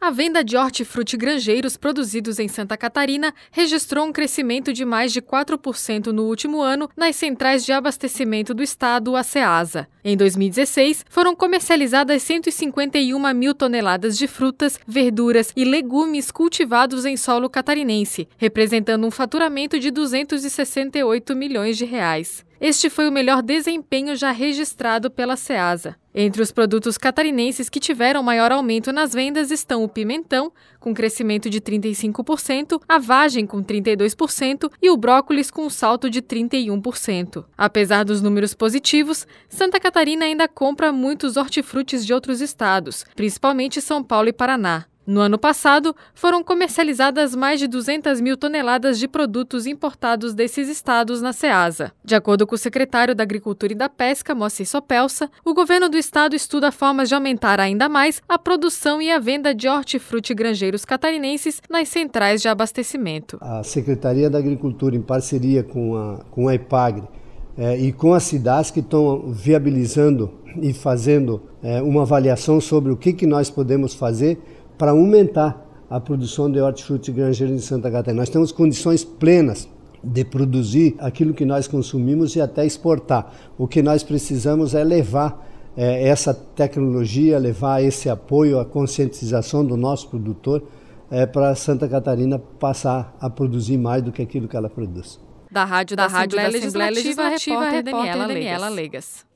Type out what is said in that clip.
A venda de hortifruti granjeiros produzidos em Santa Catarina registrou um crescimento de mais de 4% no último ano nas centrais de abastecimento do estado, a Ceasa. Em 2016, foram comercializadas 151 mil toneladas de frutas, verduras e legumes cultivados em solo catarinense, representando um faturamento de 268 milhões de reais. Este foi o melhor desempenho já registrado pela Ceasa. Entre os produtos catarinenses que tiveram maior aumento nas vendas estão o pimentão, com crescimento de 35%, a vagem com 32% e o brócolis com um salto de 31%. Apesar dos números positivos, Santa Catarina ainda compra muitos hortifrutis de outros estados, principalmente São Paulo e Paraná. No ano passado, foram comercializadas mais de 200 mil toneladas de produtos importados desses estados na Ceasa. De acordo com o secretário da Agricultura e da Pesca, Moacir Sopelsa, o governo do estado estuda formas de aumentar ainda mais a produção e a venda de hortifruti granjeiros catarinenses nas centrais de abastecimento. A Secretaria da Agricultura, em parceria com a EPAGRE e com as cidades que estão viabilizando e fazendo uma avaliação sobre o que nós podemos fazer para aumentar a produção de hortifruti granjeiros em Santa Catarina. Nós temos condições plenas de produzir aquilo que nós consumimos e até exportar. O que nós precisamos é levar essa tecnologia, levar esse apoio, a conscientização do nosso produtor para Santa Catarina passar a produzir mais do que aquilo que ela produz. Da Rádio da Assembleia Legislativa, a repórter Daniela Legas.